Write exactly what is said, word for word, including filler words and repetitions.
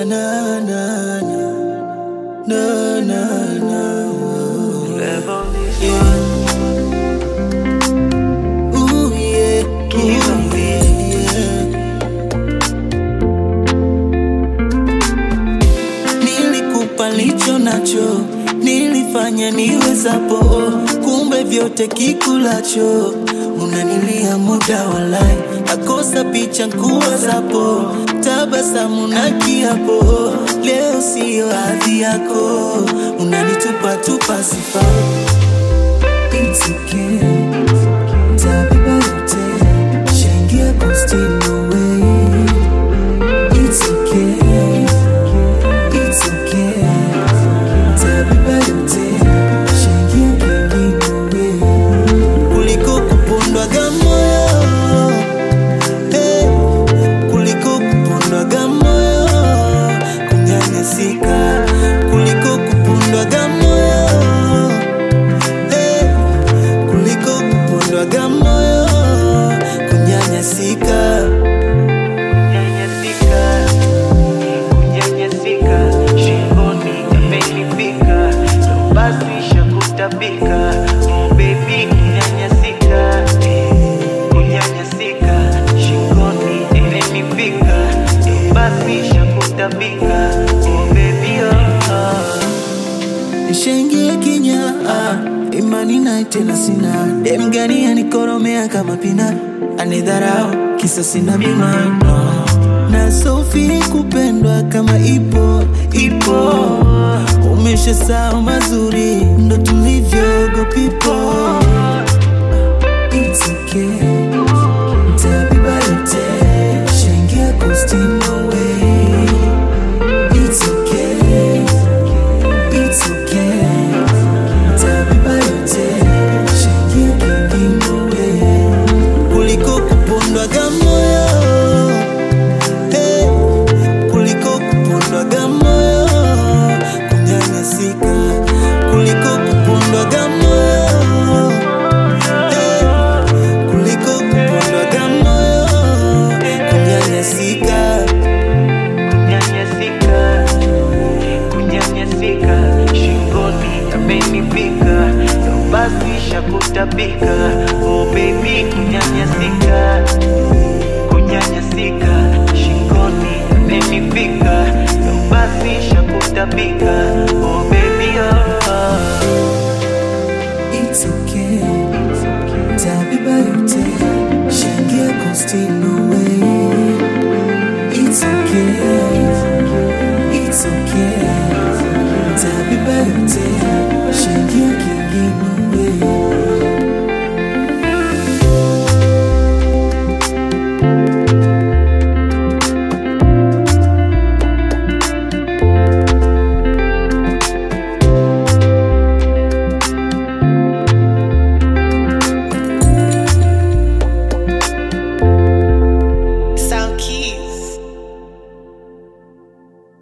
na na na na na na. Yeah. Ooh yeah, ooh yeah. Nilikupa licho nacho, nilifanya niwezapo, kumbe vyote kikulacho. Unanilia muda walai, nakosa picha nkuwa zapo, tabasamu na kiapo. Leo siyo hadhi yako, unanitupa tupa sifa. It's okay, tabiba yote shangia posti no way. It's okay, it's okay, tabiba yote shangia kengi no way. Kuliko kupondwa gamoyo, hey, kuliko kupondwa gamoyo, kunyanyasika. Kuliko kupondwa gamoyo, hey, kuliko kupondwa gamoyo, kunyanyasika. Kunyanyasika, kunyanyasika, shingoni imenifika, ndo basi shakutabika. Oh baby, kunyanyasika, kunyanyasika, shingoni imenifika, ndo basi shakutabika. Oh baby, oh. Nishaingia kinya, ah, imani naye tena sina. Dem gani anikoromea kama pina, anidharau kisa sina bima, no. Na Sophie kupendwa kama ipo, ipo. Umeshasahau mazuri, ndo tulivyo go people. It's okay.